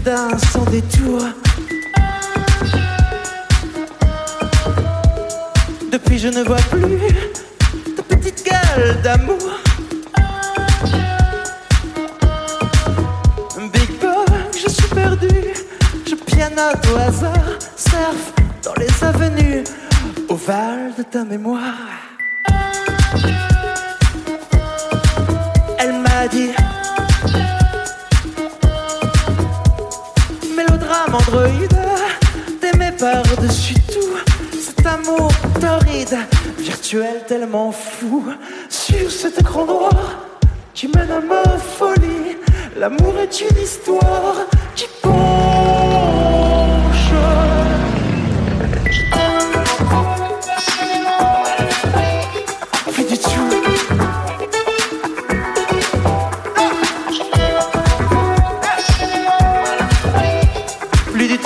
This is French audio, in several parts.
soudain sans détour. Depuis je ne vois plus de petite gueule d'amour. Big Bang, je suis perdu. Je pianote au hasard, surfe dans les avenues ovales de ta mémoire. Elle m'a dit mélodrame androïde, t'aimer par-dessus tout. Cet amour torride, virtuel tellement fou. Sur cet écran noir qui mène à ma folie. L'amour est une histoire qui penche. Plus du tout. Plus du tout.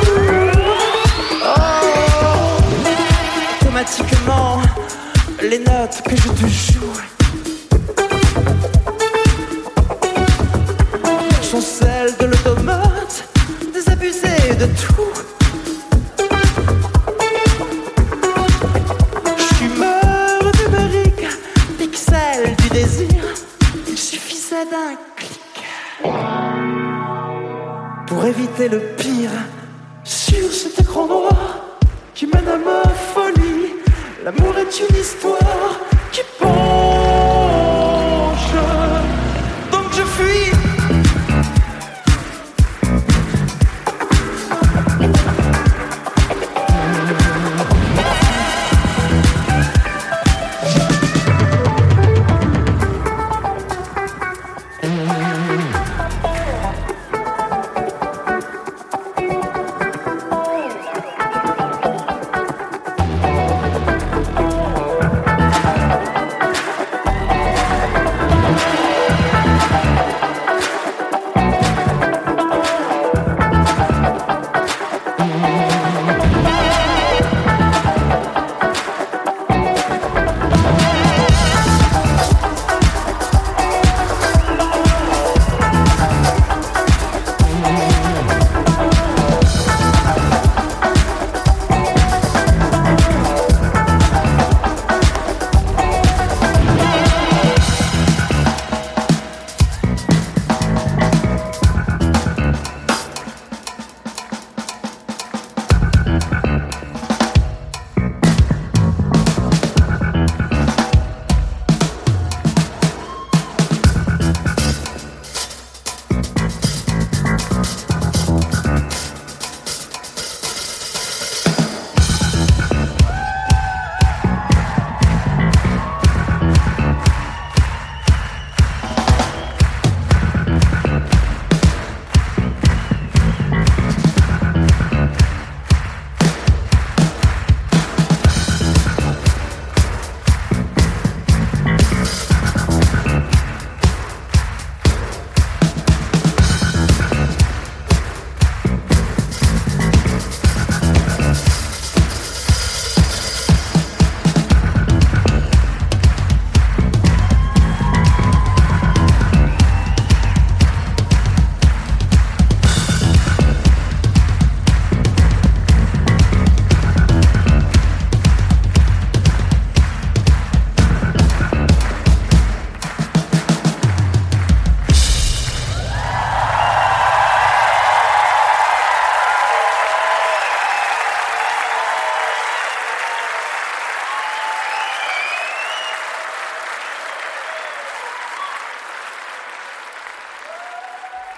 Automatiquement, les notes que je te joue sont celles de l'automate, désabusé de tout. Humeur numérique, pixel du désir. Il suffisait d'un clic pour éviter le pire. Sur cet écran noir qui mène à ma folie, l'amour est une histoire qui pense.